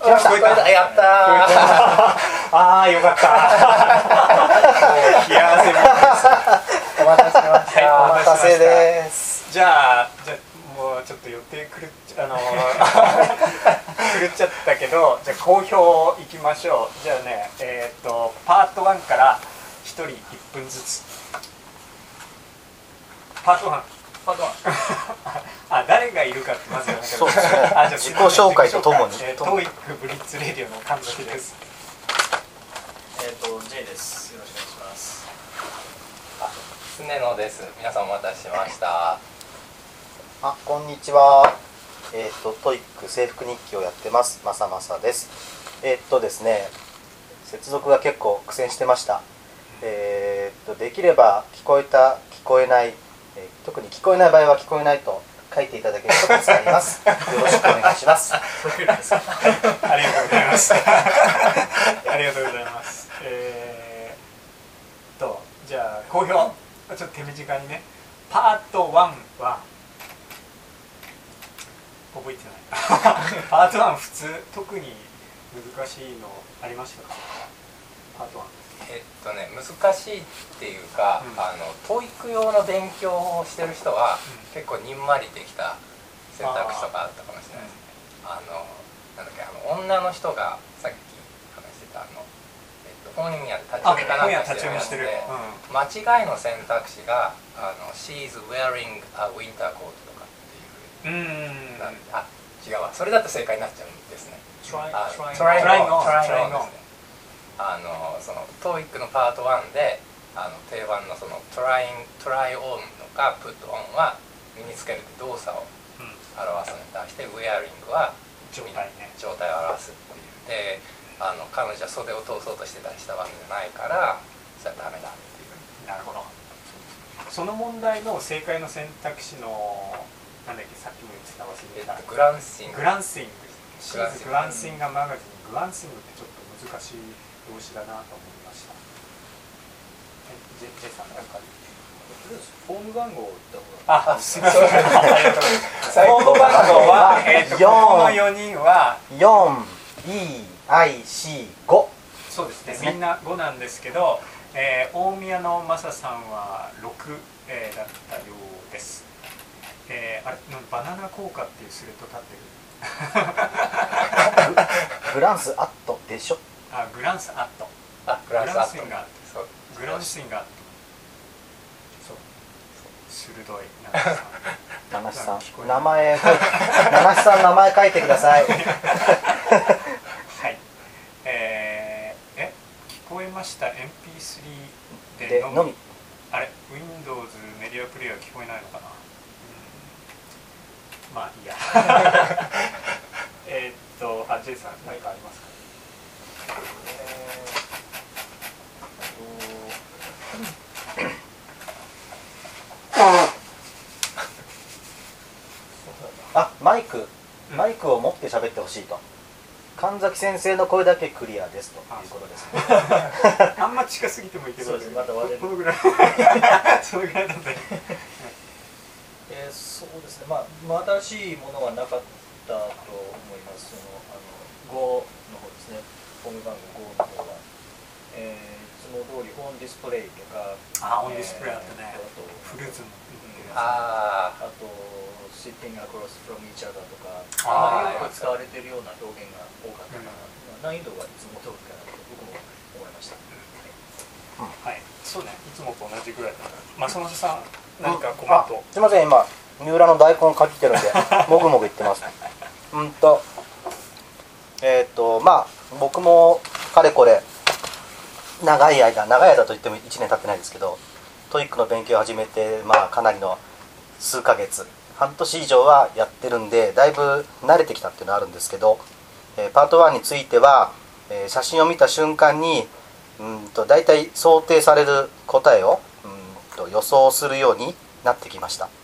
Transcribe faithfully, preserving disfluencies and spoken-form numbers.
来ました。 やったーああよかった冷や汗もお待たせしました、 はい、 お待たせです。 じゃあじゃあもうちょっと予定狂っちゃあの狂っちゃったけど、じゃあ好評いきましょう。じゃあねえっ、ー、とパートワンからひとりいっぷんずつ。パートワンパートワンあ、誰がいるかってまず言わなきゃ。 そうですね。 あ、じゃあ自己紹介とともに。 えー、トーイックブリッツレディオの神崎です。 えっ、ー、と J です。よろしくお願いします。 あ、常野です。皆さんお待たせしました。 あ、こんにちは。えっ、ー、とトイック制服日記をやってますまさまさです。えっ、ー、とですね、接続が結構苦戦してました。えっ、ー、とできれば聞こえた聞こえない、えー、特に聞こえない場合は聞こえないと書いていただけると助かります。よろしくお願いします。 そういうのですか。 ありがとうございます。ありがとうございます。えー、とじゃあ好評、ちょっと手短にね。パートワンは覚えてないパートワン普通特に難しいのありましたか？パートワン。 えっとね、難しいっていうか、うん、あのトーイック用の勉強をしてる人は、うん、結構にんまりできた選択肢とかあったかもしれないですね。あのなんだっけ、あの女の人がさっき話してたあの、えっと、本屋で立ち読みかなんかしてるやつで、うん、間違いの選択肢があの She's wearing a winter coat とかっていう、うん、なんで、あ、違うわ、それだと正解になっちゃうんですね。 Try on try on あのその トーイック のパートワンであの定番のその try try on とか put on は身につけるって動作を表すのに対して、うん、wearing は状態ね、 状態を表すっていうで、あの彼女は袖を通そうとしてたりしたわけじゃないからそれはダメだっていう。 なるほど。その問題の正解の選択肢のなんだっけ、さっきも言ってた忘れてた、 グランシンググランシングシーズグランシングマガジン。グランシングってちょっと難しい動詞だなと思いました。ジェ、ジェさんなんかフォーム番号を言った方が。 あ、すみません。フォーム番号はえっとここのよにんはよん イーアイシーご。 そうですね。みんなごなんですけど、えー、大宮のマサさんはろく、えー、だったようです。えー、あれバナナ効果っていうスレッド立ってる。 グランスアットでしょ。 あ、グランスアット。 あ、グランスアット。 グランスインガー。そう。鋭い。 七七さん。名前。七七さん名前書いてください。はい。 えー、え、聞こえました。エムピースリー でのみ。のみあれ、Windows メディアプレイヤー聞こえないのかな。うん、まあいいや。えっと、あ、J さん何かありますか？ あ、マイク、マイクを持って喋ってほしいと。神崎先生の声だけクリアですということですね。 あんま近すぎてもいいけど、 そうです、また割れる。 このぐらい。そのぐらいだったり。 えー、そうですね。まあ、新しいものはなかったと思います。そのあのごの方ですね。フォーム番号ごの方は、えー、いつも通りオンディスプレイとか、 あ、オンディスプレイあったね。 あとフルーツの、 うん、 ああと sitting across from each other とか、 ああまりよく使われているような表現が多かったかな。うん、難易度はいつも通りかなと僕も思いました。 うん、はい、そうね。いつもと同じぐらいだから。まさまささん何かコメント。 すみません、今三浦の大根かじってるんでもぐもぐ言ってます。うんとえっ、ー、とまあ僕もかれこれ長い間長い間といってもいちねん経ってないですけど、トイックの勉強を始めてまあかなりの数ヶ月半年以上はやってるんで、だいぶ慣れてきたっていうのはあるんですけど、えー、パートワンについては、えー、写真を見た瞬間にうんとだいたい想定される答えをうんと予想するようになってきました。